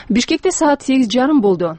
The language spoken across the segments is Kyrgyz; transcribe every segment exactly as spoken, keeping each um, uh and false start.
Бишкекте саат сегиз жарым болду.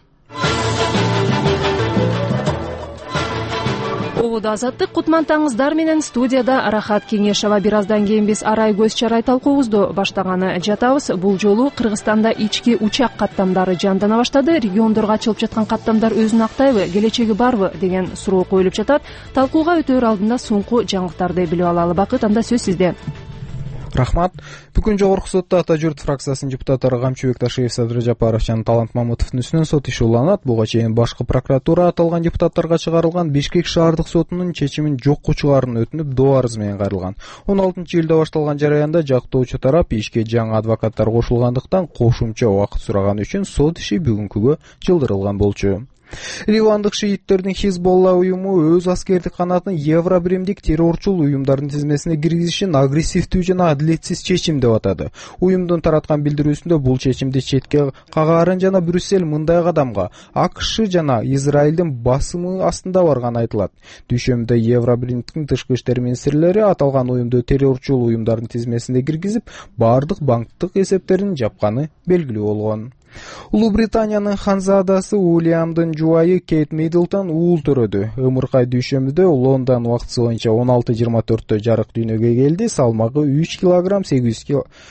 Обода азаттык кутмантаңыздар менен студияда Рахат Кеңешова. Бир аздан кийин биз арай көз чарай талкуубузду баштаганы жатабыз. Бул жолу Кыргызстанда ички учак каттамдары жандана баштады. Региондорго ачылып жаткан каттамдар өзүн актайбы, келечеги барбы деген суроо коюлуп жатат. Талкууга өтөөр алдында соңку жаңылыктарды билип алалы. Бакыт, анда сөз сизде. Рахмат. Бүгүн жогорку сотто Ата журт фракциясынын депутаттары Камчыбек Ташиев, Садыр Жапаров жана Талант Мамутовдун үстүнөн сот иши уланат. Буга чейин башкы прокуратура аталган депутаттарга чыгарылган Бишкек шаардык сотунун чечимин жокко чыгаарын өтүнүп, доо арыз менен кайрылган. он алтынчы июлда башталган жараянда жактоочу тарап ишке жаңы адвокаттар кошулгандыктан кошумча убакыт сураганы үчүн сот иши бүгүнкүгө жылдырылган болчу. Ливандык шииттердин Хизболла уюму өз аскердик канатын Евро биримдик террорчул уюмдардын тизмесине киргизишин агрессивдүү жана адилетсиз чечим деп атады. Уюмдун тараткан билдирүүсүндө бул чечимди четке кагаарын жана Брюссель мындай кадамга АКШ жана Израилдин басымы астында барганы айтылат. Дүйшөмбүдө Евро биримдиктин тышкы иштер министрлери аталган уюмду террорчул уюмдардын тизмесине киргизип, бардык банктык эсептерин жапканы белгилүү болгон. Улуу Британиянын ханзадасы Уильямдын жубайы Кейт Миддлтон уул төрөдү. Ымыркай дүйшөмбүдө Лондон убактысы боюнча он алты жыйырма төрттө жарык дүйнөгө келди. Салмагы үч килограмм сегиз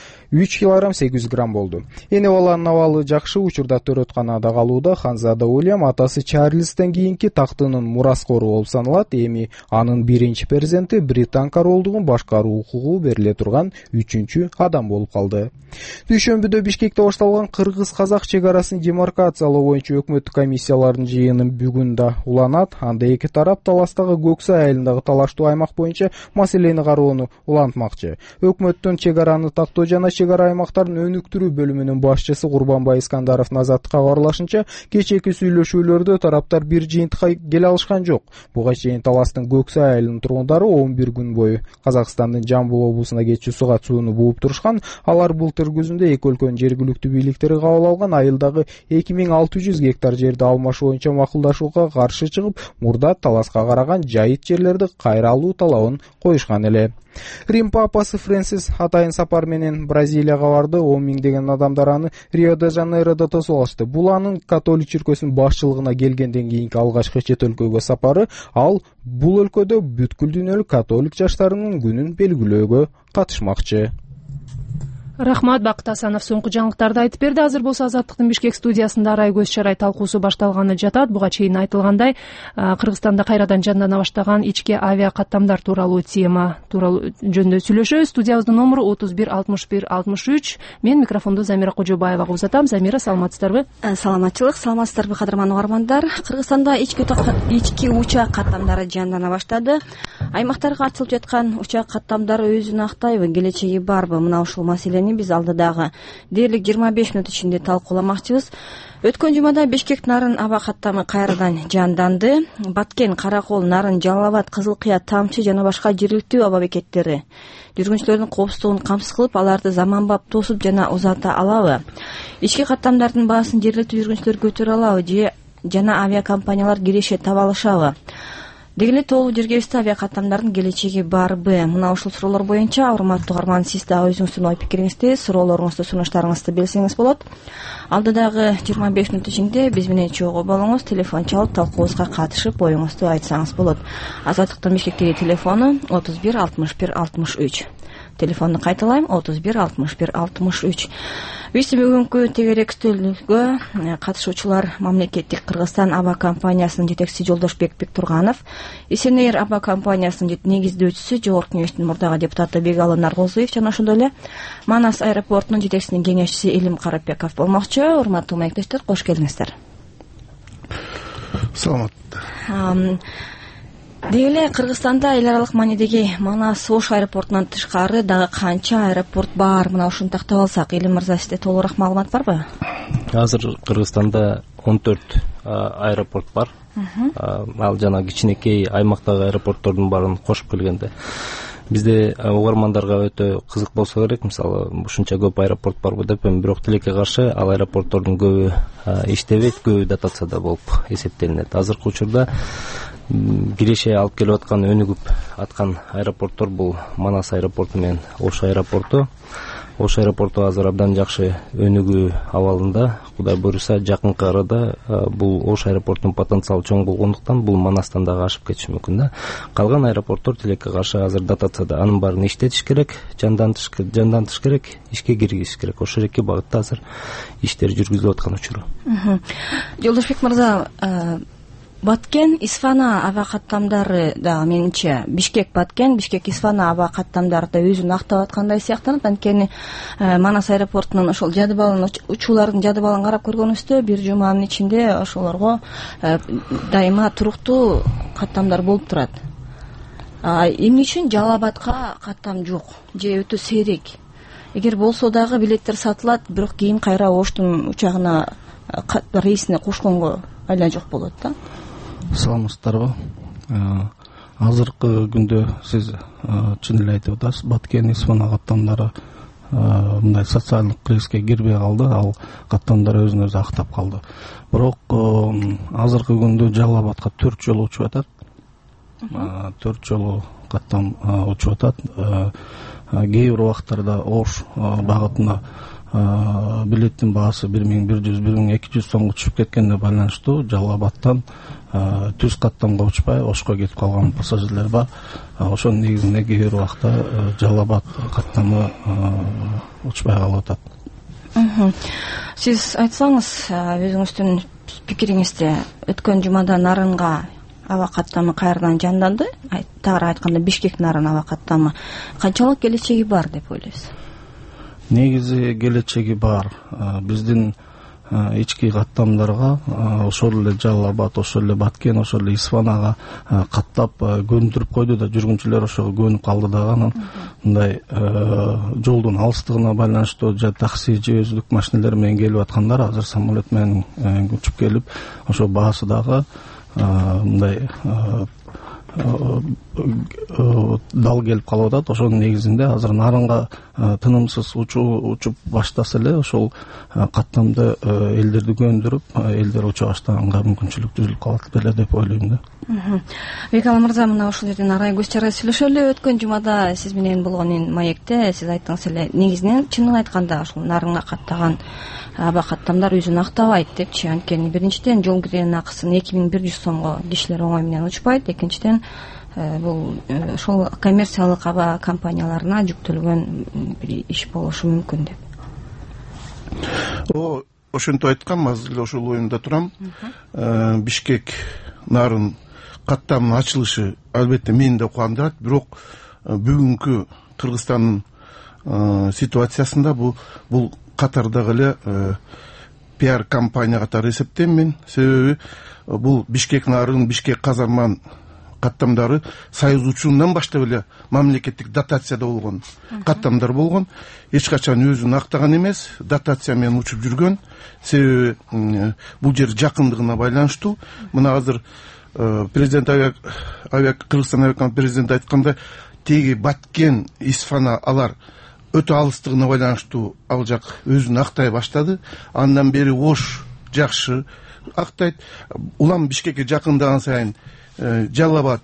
грамм болду. Эне баланын абалы жакшы, учурда төрөтканада калууда. Ханзада Уильям атасы Чарльзден кийинки тактынын мураскору болуп саналат. Эми анын биринчи перзенти Британ королдугун башкаруу укугу бериле турган үчүнчү адам болуп калды. Дүйшөмбүдө Бишкекте башталган кыргыз-казак чек арасын демаркациялоо боюнча өкмөттүк комиссиялардын жыйыны бүгүн да уланат. Анда эки тарап Таластагы Көксай айылындагы талаштуу аймак боюнча маселени кароону улантмакчы. Өкмөттүн чек араны тактоо жана чек ара аймактарын өнүктүрүү бөлүмүнүн башчысы Курбанбай Искандаровдун Азаттыкка кабарлашынча, кечээки сүйлөшүүлөрдө тараптар бир жыйынтыкка келе алышкан жок. Буга чейин Таластын Көксай айылынын тургундары он бир күн бою Казакстандын Жамбыл облусуна кетчү суга сууну бууп турушкан. Алар былтыр күзүндө эки өлкөнүн жергиликтүү бийликтери кабыл алган айылдагы эки миң алты жүз гектар жерди алмашуу боюнча макулдашууга каршы чыгып, мурда Таласка караган жайыт жерлерди кайра алуу талабын коюшкан эле. Рим папасы Фрэнсис атайын сапар менен Бразилияга барды. он миңдеген адамдар аны Рио-де-Жанейродо тосуп алышты. Бул анын католик чиркөөсүнүн башчылыгына келгенден кийинки алгачкы чет өлкөгө сапары. Ал бул өлкөдө бүткүл дүйнөлүк католик жаштарынын күнүн белгилөөгө катышмакчы. Рахмат, Бакыт Асанов соңку жаңылыктарды айтып берди. Азыр болсо Азаттыктын Бишкек студиясында арай көз чарай талкуусу башталганы жатат. Буга чейин айтылгандай, Кыргызстанда кайрадан жандана баштаган ички авиа каттамдар тууралуу тема тууралуу жөнүндө сүйлөшөбүз. Студиябыздын номуру отуз бир алтымыш бир алтымыш үч. Мен микрофонду Замира Кожобаевага узатам. Замира, саламатсыздарбы? Саламатчылык, саламатсыздарбы кадырман угармандар. Кыргызстанда ички ички учак каттамдары жандана баштады. Аймактарга ачылып жаткан учак каттамдары өзүн актайбы, келечеги барбы? Мына ушул маселени биз алдыдагы дээрлик жыйырма беш мүнөт ичинде талкууламакчыбыз. Өткөн жумада Бишкек Нарын аба каттамы кайрадан жанданды. Баткен, Каракол, Нарын, Жалал Абад, Кызыл Кыя, Тамчы жана башка жергиликтүү аба бекеттери жүргүнчүлөрдүн коопсуздугун камсыз кылып, аларды заманбап тосуп жана узата алабы? Ички каттамдардын баасын жергиликтүү жүргүнчүлөр көтөрө алабы же жана авиакомпаниялар киреше таба алышабы? Дегеле толук жергебизде авиа каттамдардын келечеги барбы? Мына ушул суроолор боюнча урматтуу угарман, сиз да өзүңүздүн ой пикириңизди, суроолоруңузду, сунуштарыңызды берсеңиз болот. Алдыдагы жыйырма беш мүнөт ичинде биз менен чогуу болуңуз, телефон чалып талкуубузга катышып оюңузду айтсаңыз болот. Азаттыктын Бишкектеги телефону отуз бир алтымыш бир алтымыш үч. Телефонду кайталайм, отуз бир алтымыш бир алтымыш үч. Биз бүгүнкү тегерек стөлгө катышуучулар мамлекеттик Кыргызстан аба компаниясынын жетекчиси Жолдошбек Бектурганов, Исенэйр аба компаниясынын негиздөөчүсү, Жогорку Кеңештин мурдагы депутаты Бегалы Наргозуев жана ошондой эле Манас аэропортунун жетекчисинин кеңешчиси Элим Карапбеков болмокчу. Урматтуу маектештер, кош келиңиздер. Саламат. Дегеле Кыргызстанда эл аралык маанидеги Манас Ош аэропортунан тышкары дагы канча аэропорт бар? Мына ушуну тактап алсак, Элим мырза, сизде толугураак маалымат барбы? Азыр Кыргызстанда он төрт аэропорт бар. Ал жана кичинекей аймактагы аэропорттордун баарын кошуп келгенде. Бизде угармандарга өтө кызык болсо керек, мисалы ушунча көп аэропорт барбы деп, бирок тилекке каршы ал аэропорттордун көбү иштебейт, көбү дотацияда болуп эсептелинет. Азыркы учурда киреше алып келип аткан, өнүгүп аткан аэропорттор бул Манас аэропорту менен Ош аэропорту. Ош аэропорту азыр абдан жакшы өнүгүү абалында. Кудай буюрса, жакынкы арада бул Ош аэропортунун потенциалы чоң болгондуктан бул Манастан дагы ашып кетиши мүмкүн да. Калган аэропорттор тилекке каршы азыр дотацияда, анын баарын иштетиш керек, жандантыш жандантыш керек, ишке киргизиш керек. Ошол эки багытта азыр иштер жүргүзүлүп аткан учуру. Жолдошбек мырза, Баткен, Исфана аба каттамдары да менимче Бишкек Баткен, Бишкек Исфана аба каттамдары да өзүн актап аткандай сыяктанат. Анткени Манас аэропортунун ошол жадыбалын, учуулардын жадыбалын карап көргөнүбүздө бир жуманын ичинде ошолорго дайыма туруктуу каттамдар болуп турат. Эмне үчүн Жалал Абадка каттам жок же өтө сейрек? Эгер болсо дагы билеттер сатылат, бирок кийин кайра Оштун учагына рейсине кошконго айла жок болот да. Саламатсыздарбы? Азыркы күндө сиз чын эле айтып атасыз. Баткен, Исфана каттамдары мындай социалдык кризиске кирбей калды, ал каттамдар өзүн өзү актап калды. Бирок азыркы күндө Жалал Абадка төрт жолу учуп атат. төрт жолу каттам учуп атат. Кээ бир убактарда Ош багытына билеттин баасы бир миң бир жүз бир миң эки жүз сомго түшүп кеткенине байланыштуу Жалал Абадтан түз каттамга учпай Ошко кетип калган пассажирлер бар. Ошонун негизинде кээ бир убакта Жалал Абад каттамы учпай калып атат. Сиз айтсаңыз өзүңүздүн пикириңизде, өткөн жумада Нарынга аба каттамы кайрадан жанданды. Тагыраак айтканда Бишкек Нарын аба каттамы канчалык келечеги бар деп ойлойсуз? Негизи келечеги бар. Биздин ички каттамдарга ошол эле Жалал Абад, ошол эле Баткен, ошол эле Исфанага каттап көндүрүп койду да, жүргүнчүлөр ошого көнүп калды дагы. Анан мындай жолдун алыстыгына байланыштуу же такси же өздүк машиналар менен келип аткандар азыр самолет менен учуп келип, ошо баасы дагы мындай дал келип калып атат. Ошонун негизинде азыр Нарынга тынымсыз учуп баштаса эле ошол каттамды элдерди көндүрүп, элдер уча баштаганга мүмкүнчүлүк түзүлүп калат беле деп ойлойм да. Бекалы мырза, мына ушул жерден арай көз чарай сүйлөшөлү. Өткөн жумада сиз менен болгон маекте сиз айттыңыз эле, негизинен чынын айтканда ошол Нарынга каттаган аба каттамдар өзүн актабайт депчи. Анткени биринчиден жол киренин акысын эки миң бир жүз сомго кишилер оңой менен учпайт. Экинчиден бул ошол коммерциялык аба компанияларына жүктөлгөн бир иш болушу мүмкүн деп. О, ошентип айткам, азыр эле ошол оюмда турам. Бишкек Нарын каттамынын ачылышы албетте мени да кубандырат, бирок бүгүнкү Кыргызстандын ситуациясында бул бул катардагы эле пиар компания катары эсептейм мен. Себеби бул Бишкек Нарын, Бишкек Казарман каттамдары Союз учурунан баштап эле мамлекеттик дотацияда болгон каттамдар болгон. Эч качан өзүн актаган эмес, дотация менен учуп жүргөн. Себеби бул жер жакындыгына байланыштуу. Мына азыр президент авиа Кыргызстан авиакомпания президенти айткандай, теги Баткен, Исфана алар өтө алыстыгына байланыштуу ал жак өзүн актай баштады. Андан бери Ош жакшы актайт. Улам Бишкекке жакындаган сайын Жалал Абад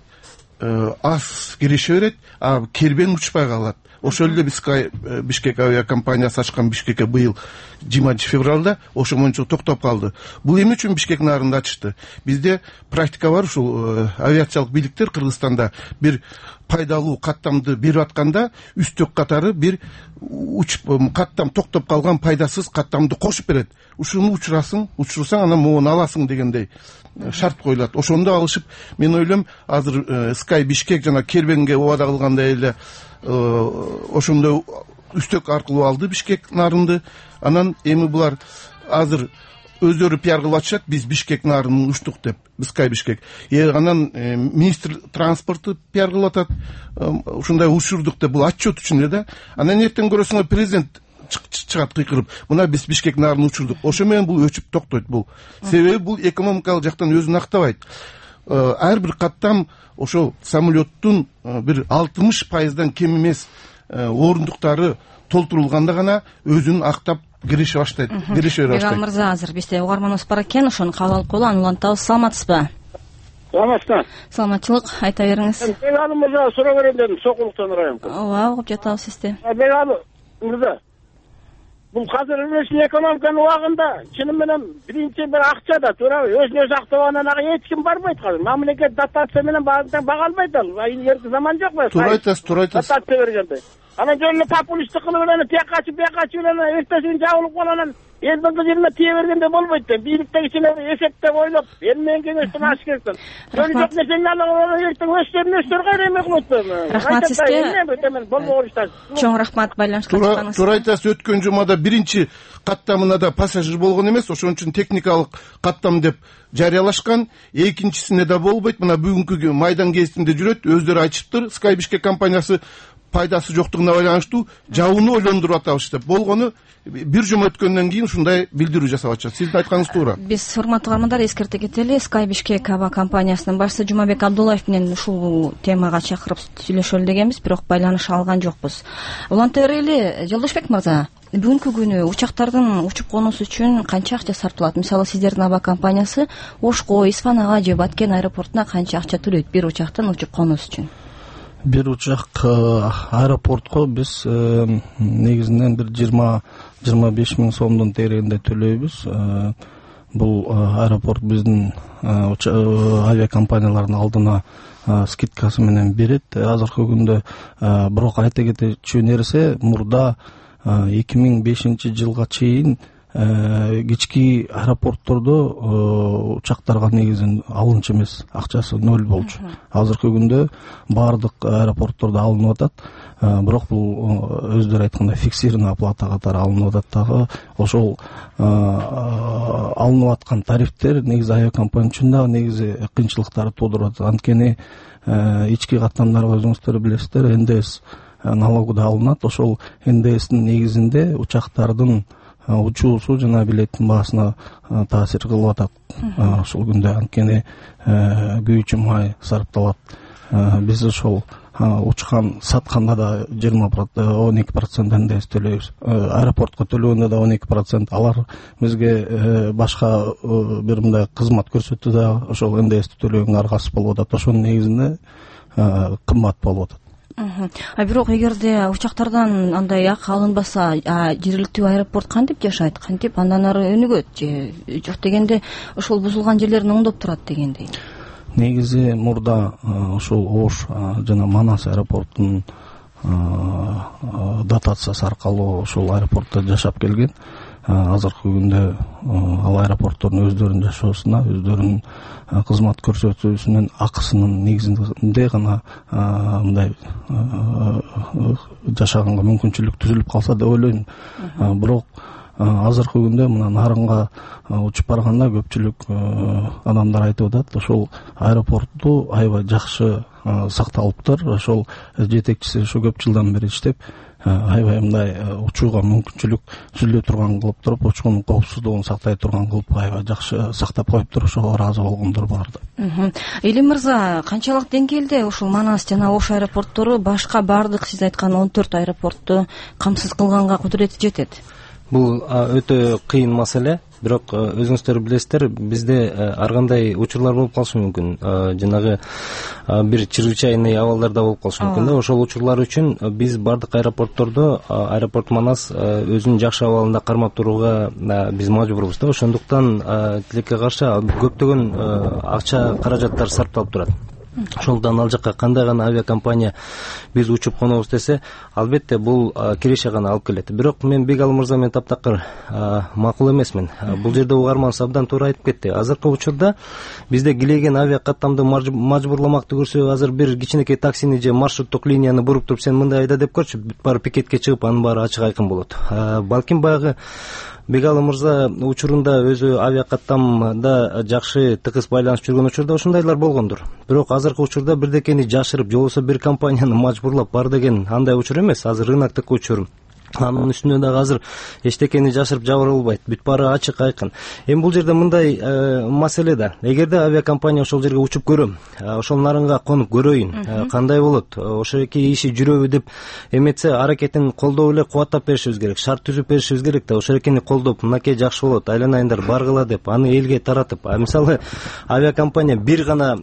аз киреше берет, а кербен учпай калат. Ошол эле Бишкек авиакомпаниясы ачкан Бишкекке быйыл жыйырманчы февралда ошо боюнча токтоп калды. Бул эмне үчүн Бишкек Нарынды ачышты? Бизде практика бар, ушул авиациялык бийликтер Кыргызстанда бир пайдалуу каттамды берип атканда үстөк катары бир каттам токтоп калган пайдасыз каттамды кошуп берет. Ушуну учурасың, учурсаң анан могуну аласың дегендей шарт коюлат. Ошондо алышып, мен ойлойм, азыр Sky Бишкек жана Кербенге убада кылгандай эле ошондой үстөк аркылуу алды Бишкек Нарынды. Анан эми булар азыр өздөрү пиар кылып атышат, биз Бишкек Нарынын учтук деп, Sky Бишкек. Э анан министр транспорту пиар кылып атат, ушундай учурдук деп, бул отчет үчүн эле да. Анан эртең көрөсүңөр президент чыгат кыйкырып, мына биз Бишкек Нарынын учурдук. Ошо менен бул өчүп токтойт бул. Себеби бул экономикалык жактан өзүн актабайт. Ар бир каттам ошо самолеттун бир алтымыш пайыздан кем эмес орундуктары толтурулганда гана өзүн актап киреше баштайт, киреше бере баштайт. Бекалы мырза, азыр бизде угарманыбыз бар экен, ошону кабыл алып коелу, аны улантабыз. Саламатсызбы? Саламатсызбы. Саламатчылык, айта бериңиз. Бекалы мырза суроо берем дедим, Сокулуктан ырайым. Ооба, угуп жатабыз сизди. Бекалы мырза, бул азыр өзүнүн экономиканын убагында чыны менен биринчи бир акча да туурабы, өзүн өзү актабагандан ага эч ким барбайт. Азыр мамлекет дотация менен бага албайт, ал илгерки заман жок беле. Туура айтасыз, туура айтасыз. Дотация бергенде анан жөн эле популисттик кылып эле тияка чып бияка чып эле эртеси жабылып калып элдин кызына тие бергенде болбойт да. Бийликтеги кичине эсептеп ойлоп, эл менен кеңештен аш керектен. Жөн жок нерсени алып эртең өздөрүн өздөрү кайра эме кылып атпайбы? Рахмат сизге. Болбогон иштер. Чоң рахмат байланышка чыкканыңыз. Туура айтасыз. Өткөн жумада биринчи каттамына да пассажир болгон эмес, ошон үчүн техникалык каттам деп жарыялашкан. Экинчисине да болбойт. Мына бүгүнкү майдан кезинде жүрөт, өздөрү айтышыптыр. Sky Bishkek компаниясы пайдасы жоктугуна байланыштуу жабууну ойлондуруп атабыз деп. Болгону бир жума өткөндөн кийин ушундай билдирүү жасап атышат. Сиздин айтканыңыз туура. Биз урматтуу угармандар эскерте кетели. Sky Bishkek аба компаниясынын башчысы Жумабек Абдуллаев менен ушул темага чакырып сүйлөшөлү дегенбиз, бирок байланыша алган жокпуз. Улантырели, Жолдошбек мырза, бүгүнкү күнү учактардын учуп конуусу үчүн канча акча сарпталат? Мисалы, сиздердин аба компаниясы Ошко, Исфанага же Баткен аэропортуна канча акча төлөйт бир учактан учуп конуусу үчүн? Бир учак аэропортко биз негизинен бир жыйырма жыйырма беш миң сомдун тегерегинде төлөйбүз. Бул аэропорт биздин авиакомпаниялардын алдына скидкасы менен берет. Азыркы күндө бирок айта кетчү нерсе, мурда эки миң бешинчи жылга чейин кички аэропорттордо учактарга негизин алынчу эмес, акчасы ноль болчу. Азыркы күндө баардык аэропорттордо алынып атат, бирок бул өздөрү айткандай фиксированный оплата катары алынып атат дагы. Ошол алынып аткан тарифтер негизи авиакомпания үчүн дагы негизи кыйынчылыктарды туудурат. Анткени ички каттамдарга өзүңүздөр билесиздер, эн дэ эс налогу да алынат. Ошол эн дэ эстин негизинде учактардын учуусу жана билеттин баасына таасир кылып атат ошол күндө. Анткени күйүүчү май сарпталат. Биз ошол учкан сатканда да жыйырма он эки процент эн дэ эс төлөйбүз. Аэропортко төлөгөндө да он эки процент. Алар бизге башка бир мындай кызмат көрсөттү да ошол эн дэ эсти төлөгөнгө аргасыз болуп атат. Ошонун негизинде кымбат болуп атат. А бирок эгерде учактардан андай акы алынбаса, жергиликтүү аэропорт кантип жашайт, кантип андан ары өнүгөт же жок дегенде ошол бузулган жерлерин оңдоп турат дегендей? Негизи мурда ошол Ош жана Манас аэропортунун дотациясы аркылуу ошол аэропортто жашап келген. Азыркы күндө ал аэропорттордун өздөрүнүн жашоосуна, өздөрүнүн кызмат көрсөтүүсүнүн акысынын негизинде гана мындай жашаганга мүмкүнчүлүк түзүлүп калса деп ойлойм. Бирок азыркы күндө мына нарынга учуп барганда көпчүлүк адамдар айтып атат, ошол аэропортту аябай жакшы сакталыптыр. Ошол жетекчиси ушу көп жылдан бери иштеп аябай мындай учууга мүмкүнчүлүк түзүлө турган кылып туруп, учуунун коопсуздугун сактай турган кылып аябай жакшы сактап коюптур. Ошого ыраазы болгондор бар да. Элим мырза, канчалык деңгээлде ушул Манас жана Ош аэропорттору башка баардык сиз айткан он төрт аэропортту камсыз кылганга кудурети жетет? Бул өтө кыйын маселе, бирок өзүңүздөр билесиздер, бизде ар кандай учурлар болуп калышы мүмкүн. Жанагы бир чрезвычайный абалдарда болуп калышы мүмкүн да. Ошол учурлар үчүн биз бардык аэропорттордо аэропорт Манас өзүнүн жакшы абалында кармап турууга биз мажбурбуз да. Ошондуктан тилекке каршы көптөгөн акча каражаттар сарпталып турат. Ошондон ал жакка кандай гана авиакомпания биз учуп конобуз десе, албетте бул киреше гана алып келет. Бирок мен Бегалы мырза менен таптакыр макул эмесмин. Бул жерде угарманыбыз абдан туура айтып кетти. Азыркы учурда бизде килеген авиакаттамды мажбурламакты көрсө, азыр бир кичинекей таксини же маршруттук линияны буруп туруп сен мындай айда деп көрчү, бүт баары пикетке чыгып, анын баары ачык айкын болот. Балким баягы Бегалы мырза учурунда өзү авиакаттамда жакшы тыгыз байланышып жүргөн учурда ушундайлар болгондур. Бирок азыркы учурда бирдекени жашырып, же болбосо бир компанияны мажбурлап бар деген андай учур эмес. Азыр рыноктук учур. Анын үстүнө дагы азыр эчтекени жашырып жабыра албайт. Бүт баары ачык айкын. Эми бул жерде мындай маселе да. Эгерде авиакомпания ошол жерге учуп көрөм, ошол нарынга конуп көрөйүн, кандай болот, ошол эки иши жүрөбү деп эметсе, аракетин колдоп эле кубаттап беришибиз керек, шарт түзүп беришибиз керек да. Ошол экени колдоп, мынакей жакшы болот, айланайындар, баргыла деп, аны элге таратып. А мисалы авиакомпания бир гана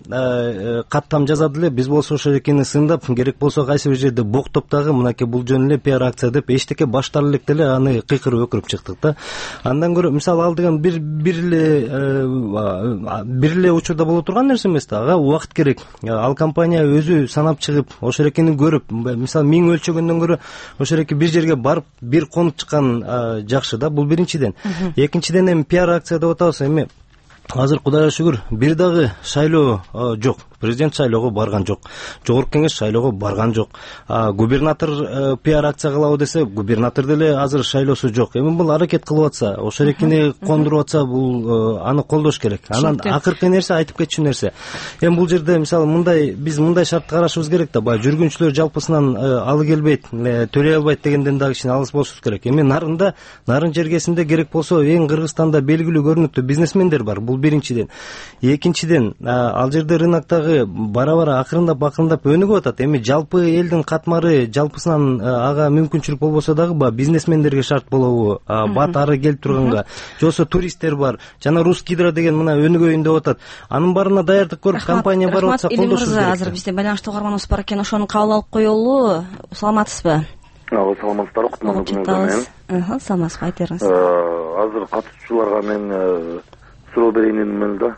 каттам жазады эле, биз болсо ошол экени сындап, керек болсо кайсы бир жерде боктоп дагы мынакей бул жөн эле пиар акция деп эчтеке бишкекке баштар элек деле аны кыйкырып өкүрүп чыктык да. Андан көрө мисалы ал деген бир бир эле бир эле учурда боло турган нерсе эмес да. Ага убакыт керек. Ал компания өзү санап чыгып ошол эрекени көрүп, мисалы миң өлчөгөндөн көрө ошол эреки бир жерге барып бир конуп чыккан жакшы да. Бул биринчиден. Экинчиден эми пиар акция деп атабыз. Эми азыр Кудайга шүгүр бир дагы шайлоо жок. Президент шайлоого барган жок. Жогорку кеңеш шайлоого барган жок. Губернатор пиар акция кылабы десе, губернатор деле азыр шайлоосу жок. Эми бул аракет кылып атса, ошол эрекини кондуруп атса, бул аны колдош керек. Анан акыркы нерсе айтып кетчү нерсе. Эми бул жерде мисалы мындай биз мындай шартты карашыбыз керек да. Баягы жүргүнчүлөр жалпысынан алы келбейт, төлөй албайт дегенден дагы кичине алыс болушубуз керек. Эми нарында, нарын жергесинде керек болсо эң Кыргызстанда белгилүү көрүнүктүү бизнесмендер бар. Бул биринчиден. Экинчиден, ал жерде рыноктогы бара-бара акырындап акырындап өнүгүп атат. Эми жалпы элдин катмары жалпысынан ага мүмкүнчүлүк болбосо дагы ба бизнесмендерге шарт болобу, бат ары келип турганга, же болбосо туристтер бар. Жана Русгидро деген мына өнүгөйүн деп атат. Анын барына даярдык көрүп компания барып атса колдошубуз керек. Азыр бизде байланышта угарманыбыз бар экен, ошону кабыл алып коелу. Саламатсызбы? Ооба, саламатсыздарбы? Кутман күнүңүз менен. Саламатсызбы, айтыңыз. Азыр катышуучуларга мен суроо берейин дедим да.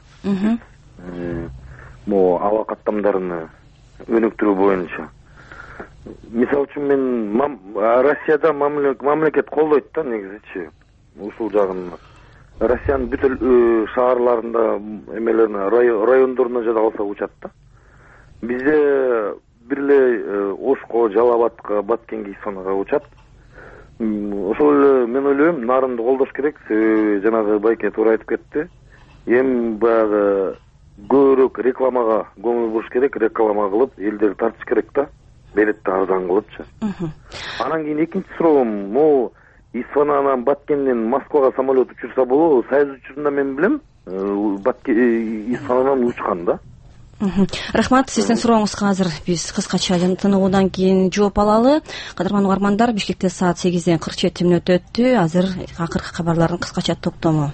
Могу аба каттамдарын өнүктүрүү боюнча. Мисалы үчүн мен Россияда мамлекет колдойт да негизичи. Ушул жагын Россиянын бүт шаарларында, эмелерин, райондорунда жада алса учат да. Бизде бир эле Ошко, Жалал Абадка, Баткенге, Исфанага учат. Ошол эле мен ойлойм, нарынды колдош керек. Себеби жанагы байке туура айтып кетти. Эми баягы көбүрөөк рекламага көңүл буруш керек, реклама кылып, элдерди тартыш керек да, билетти арзан кылыпчы. Анан кийин экинчи суроом, могу Исфанадан Баткенден Москвага самолет учурса болобу? Союз учурунда мен билем, Исфанадан учкан да. Рахмат, сиздин сурооңузга азыр биз кыскача тыныгуудан кийин жооп алалы. Кадырман угармандар, Бишкекте саат сегизден кырк жети мүнөт өттү. Азыр акыркы кабарлардын кыскача топтому.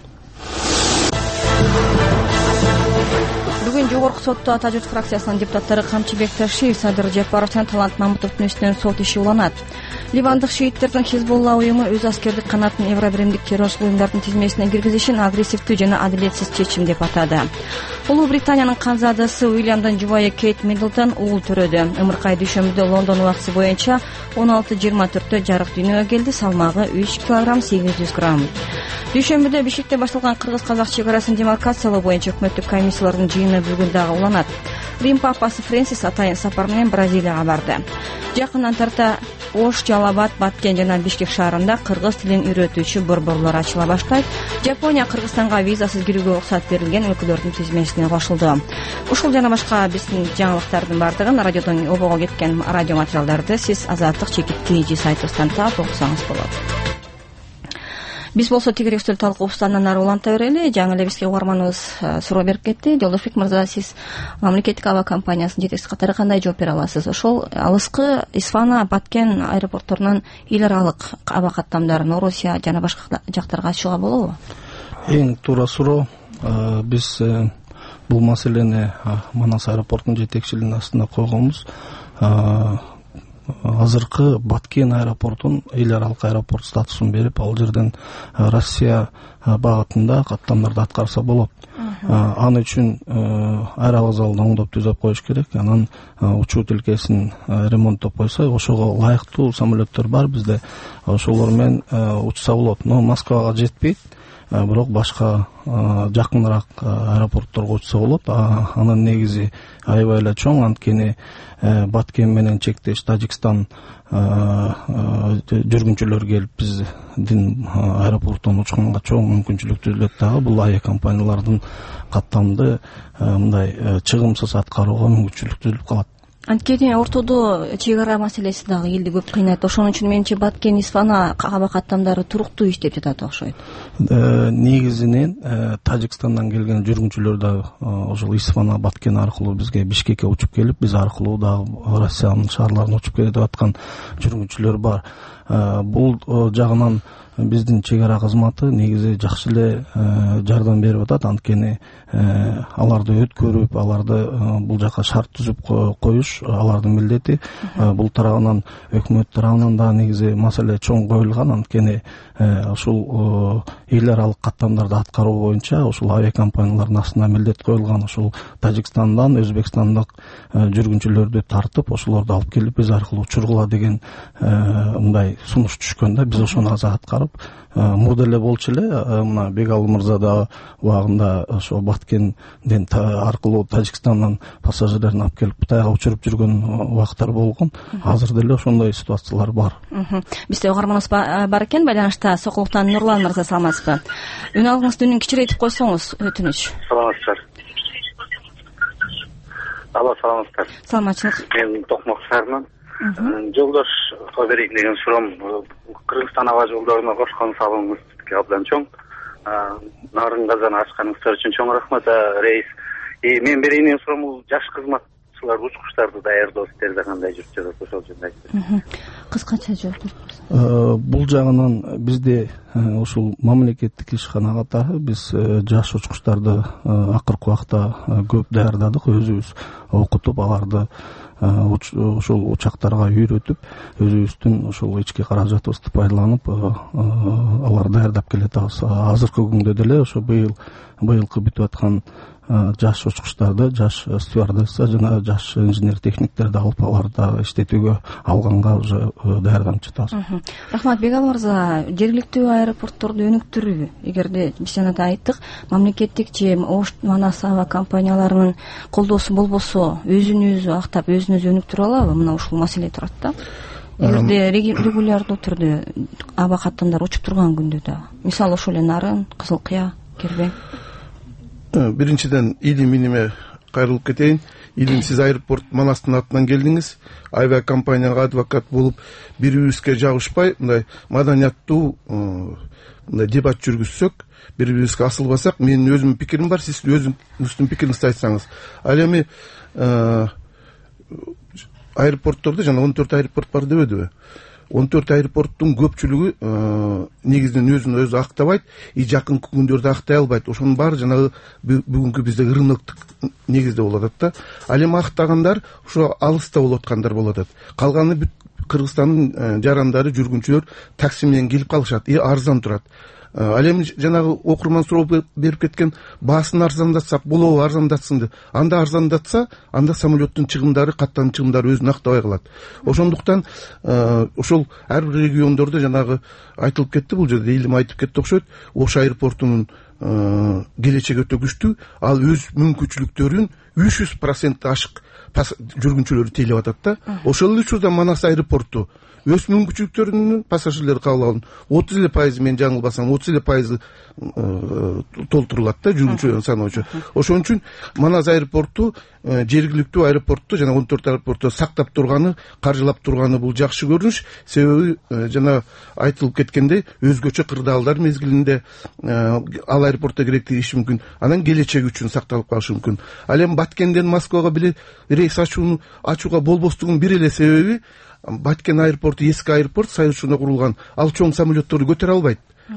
Бүгүн жогорку сотто Ата журт фракциясынын депутаттары Камчыбек Ташиев, Садыр Жапаров жана Талант Мамутовдун үстүнөн сот иши уланат. Ливандык шииттердин Хизбулла уюму өз аскердик канатын Евробиримдик террорлук уюмдардын тизмесине киргизишин агрессивдүү жана адилетсиз чечим деп атады. Улуу Британиянын канзадасы Уильямдын жубайы Кейт Миддлтон уул төрөдү. Ымыркай дүйшөмбүдө Лондон убакыты боюнча он алты жыйырма төрттө жарык дүйнөгө келди. Салмагы үч килограмм сегиз жүз грамм. Дүйшөмбүдө Бишкекте башталган кыргыз-казак чек арасын демаркациялоо боюнча өкмөттүк комиссиялардын жыйыны бүгүн дагы уланат. Рим папасы Фрэнсис атайын сапар менен Бразилияга барды. Жакындан тарта Ош, Жалал Абад, Баткен жана Бишкек шаарында кыргыз тилин үйрөтүүчү борборлор ачыла баштайт. Жапония Кыргызстанга визасыз кирүүгө уруксат берилген өлкөлөрдүн тизмесине кошулду. Ушул жана башка биздин жаңылыктардын бардыгын радиодон обого кеткен радио материалдарды сиз Азаттык чекит кж сайтыбыздан таап окусаңыз болот. Биз болсо тигирек үстөл талкуубузду андан ары уланта берели. Жаңы эле бизге угарманыбыз суроо берип кетти. Жолдошбек мырза, сиз мамлекеттик аба компаниясынын жетекчиси катары кандай жооп бере аласыз? Ошол алыскы Исфана, Баткен аэропортторунан эл аралык аба каттамдарын Орусия жана башка жактарга ачууга болобу? Эң туура суроо. Биз бул маселени Манас аэропортунун жетекчилигинин астына койгонбуз. Азыркы Баткен аэропортун эл аралык аэропорт статусун берип, ал жерден Россия багытында каттамдарды аткарса болот. Аны үчүн аэровокзалды оңдоп түзөп коюш керек. Анан учуу тилкесин ремонттоп койсо, ошого ылайыктуу самолеттер бар бизде. Ошолор менен учса болот. Но Москвага жетпейт. Бирок башка жакыныраак аэропортторго учса болот. Анын негизи аябай эле чоң, анткени Баткен менен чектеш Тажикстан жүргүнчүлөр келип биздин аэропорттон учканга чоң мүмкүнчүлүк түзүлөт дагы. Бул авиа компаниялардын каттамды мындай чыгымсыз аткарууга мүмкүнчүлүк түзүлүп калат. Анткени ортодо чек ара маселеси дагы элди көп кыйнайт. Ошон үчүн менимче Баткен, Исфана аба каттамдары туруктуу иштеп жатат окшойт. Негизинен Тажикстандан келген жүргүнчүлөр да ошол Исфана, Баткен аркылуу бизге Бишкекке учуп келип, биз аркылуу дагы Россиянын шаарларына учуп келип аткан жүргүнчүлөр бар. бул жагынан биздин чек ара кызматы негизи жакшы эле жардам берип атат. Анткени аларды өткөрүп, аларды бул жака шарт түзүп коюш алардын милдети. Бул тарабынан өкмөт тарабынан да негизи маселе чоң коюлган. Анткени ушул эл аралык каттамдарды аткаруу боюнча ушул авиакомпаниялардын астына милдет коюлган. Ушул Тажикстандан өзбекстандык жүргүнчүлөрдү тартып, ошолорду алып келип биз аркылуу учургула деген мындай сунуш түшкөн да. Биз ошону азыр аткарып, мурда эле болчу эле мына Бегалы мырза да убагында ошо Баткенден аркылуу Тажикстандан пассажирлерин алып келип Кытайга учуруп жүргөн убактар болгон. Азыр деле ошондой ситуациялар бар. Бизде угарманыбыз бар экен, байланышта Сокулуктан Нурлан мырза, саламатсызбы? Үн алгыңызды үнүн кичирейтип койсоңуз, өтүнүч. Саламатсыздар. Алло, саламатсыздар. Саламатчылык. Мен Токмок шаарынан жолдошко берейин деген суроом. Кыргызстан аба жолдоруна кошкон салымыңыз абдан чоң. Нарын казаны ачканыңыздар үчүн чоң рахмат, рейс. Мен берейин деген суроом, бул жаш кызматчылар, учкучтарды даярдоо истерде кандай жүрүп жатат, ошол жөнүндө айтыңыз. Кыскача жооп бериңиз. Бул жагынан бизде ушул мамлекеттик ишкана катары биз жаш учкучтарды акыркы убакта көп даярдадык, өзүбүз окутуп, аларды ушул учактарга үйрөтүп, өзүбүздүн ушул ички каражатыбызды пайдаланып аларды даярдап келатабыз. Азыркы күндө деле ошо быйыл быйылкы бүтүп аткан жаш учкучтарды, жаш стюардесса жана жаш инженер техниктерди алып, аларды иштетүүгө алганга уже даярданып жатабыз. Рахмат. Бегалы мырза, жергиликтүү аэропортторду өнүктүрүү, эгерде биз жана да айттык, мамлекеттик же Ош Манас аба компанияларынын колдоосу болбосо, өзүн өзү актап, өзүн өзү өнүктүрө алабы? Мына ушул маселе турат да. Эгерде регулярдуу түрдө аба каттамдар учуп турган күндө да, мисалы ошол эле Нарын, Кызыл Кыя, Кербен. Биринчиден Илим иниме кайрылып кетейин. Илим, сиз аэропорт Манастын атынан келдиңиз. Авиакомпанияга адвокат болуп, бири-бирибизге жабышпай, мындай маданияттуу мындай дебат жүргүзсөк, бири-бирибизге асылбасак, менин өзүмдүн пикирим бар, сиз өзүңүздүн пикириңизди айтсаңыз. Ал эми аэропорттордо жана он төрт аэропорт бар дебедиби? он төрт аэропорттун көпчүлүгү негизинен өзүн өзү актабайт, и жакынкы күндөрдө актай албайт. Ошонун баары жанагы бүгүнкү биздеги рыноктук негизде болуп атат да. Ал эми актагандар ошо алыста болуп аткандар болуп атат. Калганы бүт Кыргызстандын жарандары, жүргүнчүлөр такси менен келип калышат, и арзан турат. Ал эми жанагы окурман суроо берип кеткен, баасын арзандатсак болобу, арзандатсынды. Анда арзандатса, анда самолеттун чыгымдары, каттам чыгымдары өзүн актабай калат. Ошондуктан ошол ар бир региондордо жанагы айтылып кетти, бул жерде Илим айтып кетти окшойт. Ош аэропортунун келечеги өтө күчтүү, ал өз мүмкүнчүлүктөрүн үч жүз процент ашык жүргүнчүлөрү тейлеп атат да. Ошол эле учурда Манас аэропорту өз мүмкүнчүлүктөрүнүн пассажирлери кабыл алган отуз эле пайызы, мен жаңылбасам отуз эле пайызы толтурулат да, жүргүнчүлөрдүн саны боюнча. Ошон үчүн Манас аэропорту жергиликтүү аэропортту жана он төрт аэропорту сактап турганы, каржылап турганы бул жакшы көрүнүш. Себеби жана айтылып кеткендей, өзгөчө кырдаалдар мезгилинде ал аэропортто керектүү иш мүмкүн, анан келечеги үчүн сакталып калышы мүмкүн. Ал эми Баткенден Москвага бир рейс ачууну ачууга болбостугунун бир эле себеби, Баткен аэропорту эски аэропорт, Союзчунда курулган, ал чоң самолетторду көтөрө албайт.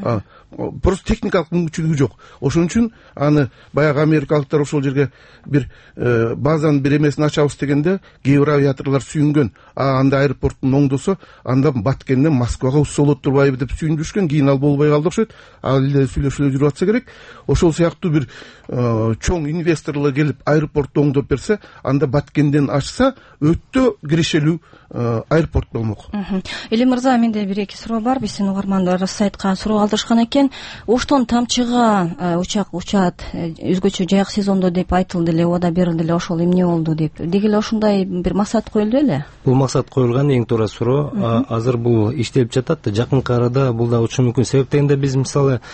Просто техникалык мүмкүнчүлүгү жок. Ошон үчүн аны баягы америкалыктар ошол жерге бир базанын бир эмесин ачабыз дегенде, кээ бир авиаторлор сүйүнгөн. А анда аэропорттун оңдосо, анда Баткенден Москвага учса болот турбайбы деп сүйүндүрүшкөн. Кийин ал болбой калды окшойт. Ал эле сүйлөшүп жүрүп атса керек. Ошол сыяктуу бир чоң инвесторлор келип аэропортту оңдоп берсе, анда Баткенден ачса өтө кирешелүү аэропорт болмок. Илим мырза, менде бир эки суроо бар. Биздин угармандар сайтка суроо калтырышкан экен. Оштон Тамчыга учак учат, өзгөчө жайык сезондо деп айтылды эле, ода берилди эле, ошол эмне болду деп. Деги эле ошондой бир максат коюлду эле? Бул максат коюлган, эң туура суроо. Азыр бул иштелип жатат да, жакынкы арада бул да учуу мүмкүн. Себеп дегенде биз мисалы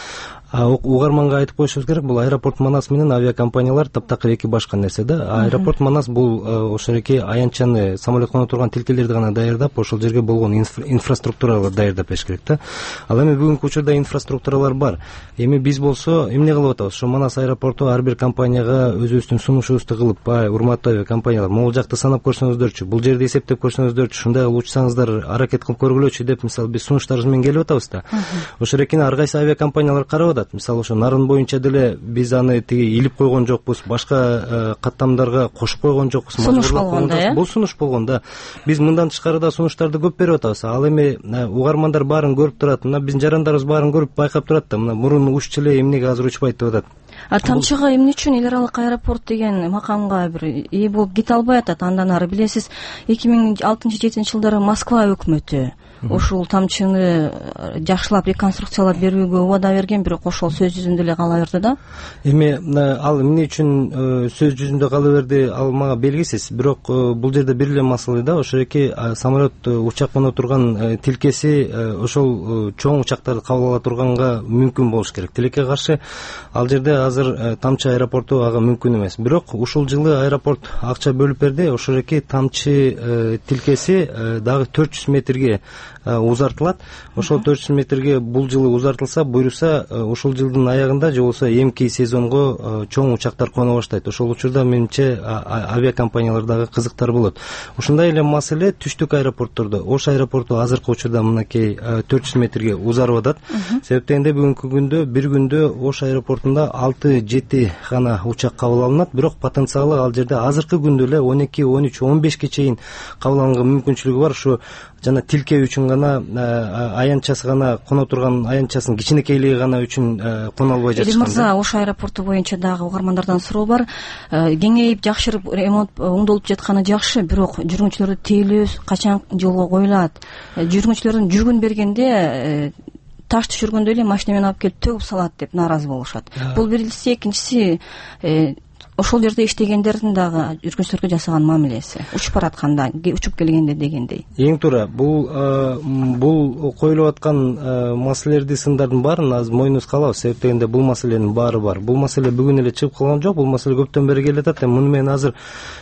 угарманга айтып коюшубуз керек, бул аэропорт Манас менен авиакомпаниялар таптакыр эки башка нерсе да. Аэропорт Манас бул ошол эки аянтчаны, самолет коно турган тилкелерди гана даярдап, ошол жерге болгон инфраструктураларды даярдап бериш керек да. Ал эми бүгүнкү учурда инфраструктуралар бар. Эми биз болсо эмне кылып атабыз? Ошо Манас аэропорту ар бир компанияга өзүбүздүн сунушубузду кылып, урматтуу авиакомпаниялар, могул жакты санап көрсөңүздөрчү, бул жерди эсептеп көрсөңүздөрчү, ушундай кылып учсаңыздар, аракет кылып көргүлөчү деп, мисалы биз сунуштарыбыз менен келип атабыз да. Ошол экени ар кайсы авиакомпаниялар карап атат. Мисалы ошо нарын боюнча деле биз аны тиги илип койгон жокпуз, башка каттамдарга кошуп койгон жокпуз. Сунуш болгон да. Бул сунуш болгон да. Биз мындан тышкары да сунуштарды көп берип атабыз. Ал эми угармандар баарын көрүп турат. Мына биздин жарандарыбыз баарын көрүп байкап турат да. Мына мурун уччу эле эмнеге азыр учпайт деп атат. А Тамчыга эмне үчүн эл аралык аэропорт деген макамга бир ээ болуп кете албай атат? Андан ары билесиз, эки миң алтынчы жетинчи жылдары Москва өкмөтү ушул Тамчыны жакшылап реконструкциялап берүүгө убада берген, бирок ошол сөз жүзүндө эле кала берди да. Эми ал эмне үчүн сөз жүзүндө кала берди, ал мага белгисиз. Бирок бул жерде бир эле маселе да, ошол эки самолет учак коно турган тилкеси ошол чоң учактарды кабыл ала турганга мүмкүн болуш керек. Тилекке каршы ал жерде азыр Тамчы аэропорту ага мүмкүн эмес. Бирок ушул жылы аэропорт акча бөлүп берди. Ошол эки Тамчы тилкеси дагы төрт жүз метрге узартылат. Ошол төрт жүз метрге бул жылы узартылса, буйруса, ошол жылдын аягында же болбосо эмки сезонго чоң учактар коно баштайт. Ошол учурда менимче авиакомпаниялар дагы кызыктар болот. Ушундай эле маселе түштүк аэропорттордо. Ош аэропорту азыркы учурда мынакей төрт жүз метрге узарып атат. Себеп дегенде бүгүнкү күндө бир күндө Ош аэропортунда алты жети гана учак кабыл алынат, бирок потенциалы ал жерде азыркы күндө эле он эки он үч он бешке чейин кабыл алынга мүмкүнчүлүгү бар. Ушу жана тилке үчүн гана, аянтчасы гана коно турган, аянтчасынын кичинекейлиги гана үчүн коно албай жатышкан. Элим мырза, Ош аэропорту боюнча дагы угармандардан суроо бар. Кеңейип, жакшырып, ремонт оңдолуп жатканы жакшы, бирок жүргүнчүлөрдү тейлөө качан жолго коюлат? Жүргүнчүлөрдүн жүгүн бергенде таш түшүргөндө эле машина менен алып келип төгүп салат деп нааразы болушат. Бул биринчиси, экинчиси ошол жерде иштегендердин дагы жүргүнчүлөргө жасаган мамилеси, учуп баратканда, учуп келгенде дегендей. Эң туура, бул бул коюлуп аткан маселелерди, сындардын баарын азыр мойнубузга алабыз. Себеп дегенде бул маселенин баары бар. Бул маселе бүгүн эле чыгып калган жок, бул маселе көптөн бери келе жатат. Муну менен азыр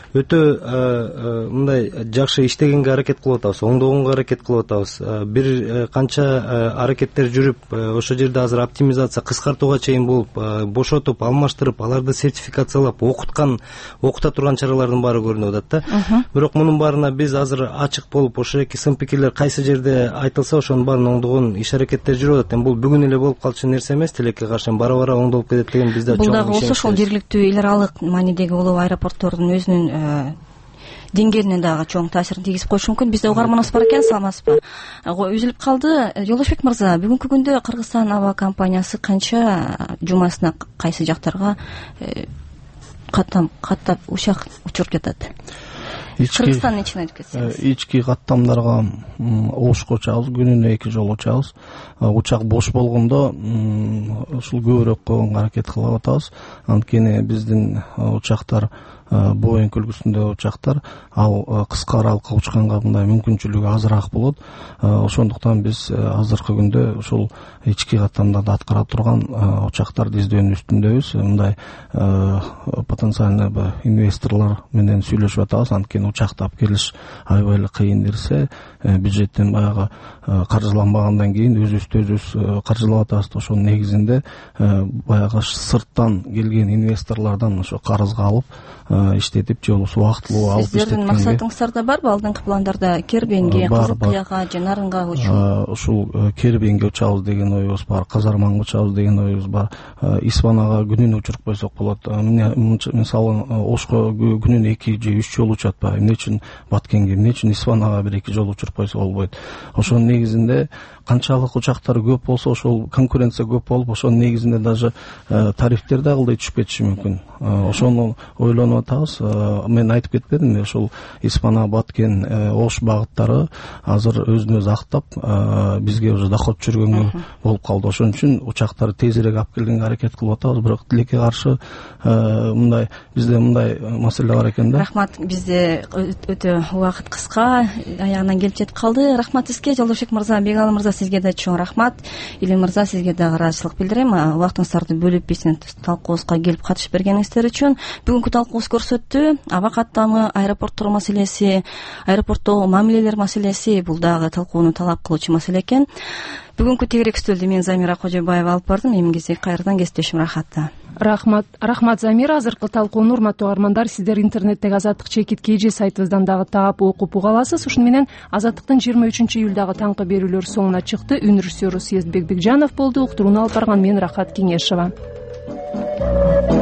өтө мындай жакшы иштегенге аракет кылып атабыз, оңдогонго аракет кылып атабыз. Бир канча аракеттер жүрүп, ошол жерде азыр оптимизация, кыскартууга чейин болуп, бошотуп, алмаштырып, аларды сертификациялап, окуткан, окута турган чаралардын баары көрүнүп атат да. Бирок мунун баарына биз азыр ачык болуп, ошол эки сын пикирлер кайсы жерде айтылса, ошонун баарын оңдогон иш аракеттер жүрүп атат. Эми бул бүгүн эле болуп калчу нерсе эмес, тилекке каршы бара-бара оңдолуп кетет деген бизде чоң ишенич. Бул дагы болсо ошол жергиликтүү эл аралык маанидеги улуу аэропорттордун өзүнүн деңгээлине дагы чоң таасирин тийгизип коюшу мүмкүн. Бизде угарманыбыз бар экен, саламатсызбы? Үзүлүп калды. Жолдошбек мырза, бүгүнкү күндө Кыргызстан аба компаниясы канча жумасына кайсы жактарга каттам каттап учак учуруп жатат? Кыргызстандын ичине айтып кетсеңиз. Ички каттамдарга Ошко учабыз, күнүнө эки жолу учабыз. Учак бош болгондо ушул көбүрөөк койгонго аракет кылып атабыз. Анткени биздин учактар Боинг үлгүсүндө учактар, ал кыска аралыкка учканга мындай мүмкүнчүлүгү азыраак болот. Ошондуктан биз азыркы күндө ушул ички каттамдарды аткара турган учактарды издөөнүн үстүндөбүз. Мындай потенциальный инвесторлор менен сүйлөшүп атабыз. Анткени учактап келиш аябай эле кыйын нерсе. Бюджеттен баягы каржыланбагандан кийин өзүбүздү өзүбүз каржылап атабыз. Ошонун негизинде баягы сырттан келген инвесторлордон ошо карызга алып иштетип, же болбосо убактылуу алып иштеткенге. Сиздердин максатыңыздарда барбы алдыңкы пландарда Кербенге, Кызыл Кыяга же Нарынга учуу? Ушул Кербенге учабыз деген оюбуз бар, Казарманга учабыз деген оюбуз бар. Исванага күнүнө учуруп койсок болот. Мисалы Ошко күнүнө эки же үч жолу учатпа. Эмне үчүн Баткенге, эмне үчүн Исванага бир эки жолу учуруп койсо болбойт? Ошонун негизинде канчалык учактар көп болсо, ошол конкуренция көп болуп, ошонун негизинде даже тарифтер да кылдай түшүп кетиши мүмкүн. Ошону ойлонуп атабыз. Мен айтып кетпедимби, ушул Испана, Баткен, Ош багыттары азыр өзүн өзү актап бизге уже доход жүргөнгө болуп калды. Ошон үчүн учактарды тезирээк алып келгенге аракет кылып атабыз. Бирок тилекке каршы мындай бизде мындай маселе бар экен да. Рахмат, бизде өтө убакыт кыска, аягына келип жетип калды. Рахмат сизге, Жолдошбек мырза, Бегалы мырза, сизге да чоң рахмат. Илим мырза, сизге дагы ыраазычылык билдирем. Убактыңыздарды бөлүп биздин талкуубузга келип катышып бергениңиздер үчүн. Бүгүнкү талкуубуз көрсөттү, аба каттамы, аэропорттор маселеси, аэропорттогу мамилелер маселеси бул дагы талкууну талап кылуучу маселе экен. Бүгүнкү тегерек стөлдү мен Замира Кожобаева алып бардым. Эмгизи кайрадан кесиптешим Рахатта. Рахмат, рахмат Замира. Азыркы талкууну урматтуу угармандар, сиздер интернеттеги Азаттык чекит kg сайтыбыздан дагы таап окуп уга аласыз. Ушуну менен Азаттыктын жыйырма үчүнчү июлдагы таңкы берүүлөр соңуна чыкты. Үн режиссеру Съездбек Бекжанов болду. Уктурууну алып барган мен Рахат Кеңешова.